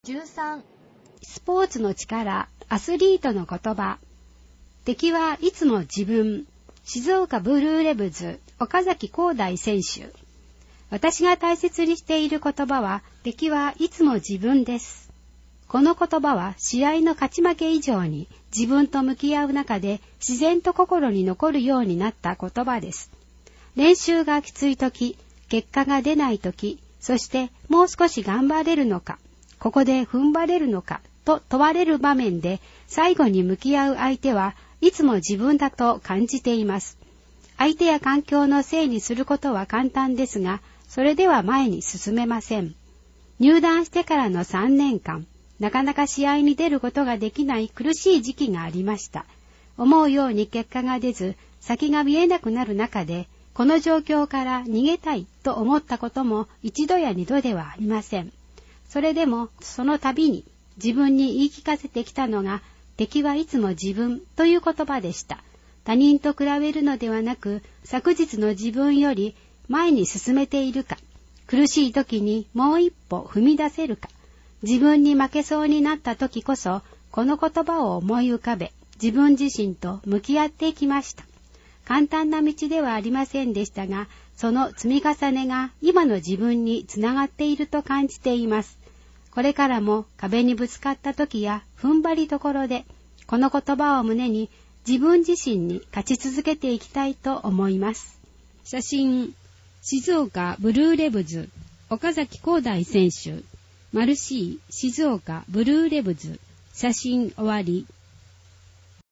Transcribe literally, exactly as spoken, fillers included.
じゅうさん、 スポーツの力、アスリートの言葉。敵はいつも自分。静岡ブルーレブズ、岡崎光大選手。私が大切にしている言葉は、敵はいつも自分です。この言葉は試合の勝ち負け以上に自分と向き合う中で自然と心に残るようになった言葉です。練習がきついとき、結果が出ないとき、そしてもう少し頑張れるのか、ここで踏ん張れるのかと問われる場面で最後に向き合う相手はいつも自分だと感じています。相手や環境のせいにすることは簡単ですが、それでは前に進めません。入団してからのさんねんかん、なかなか試合に出ることができない苦しい時期がありました。思うように結果が出ず、先が見えなくなる中で、この状況から逃げたいと思ったことも一度や二度ではありません。それでもその度に自分に言い聞かせてきたのが、敵はいつも自分という言葉でした。他人と比べるのではなく、昨日の自分より前に進めているか、苦しい時にもう一歩踏み出せるか、自分に負けそうになった時こそ、この言葉を思い浮かべ、自分自身と向き合ってきました。簡単な道ではありませんでしたが、その積み重ねが今の自分につながっていると感じています。これからも壁にぶつかった時や踏ん張りどころで、この言葉を胸に自分自身に勝ち続けていきたいと思います。写真、静岡ブルーレブズ、岡崎光大選手。マルシー、静岡ブルーレブズ。写真終わり。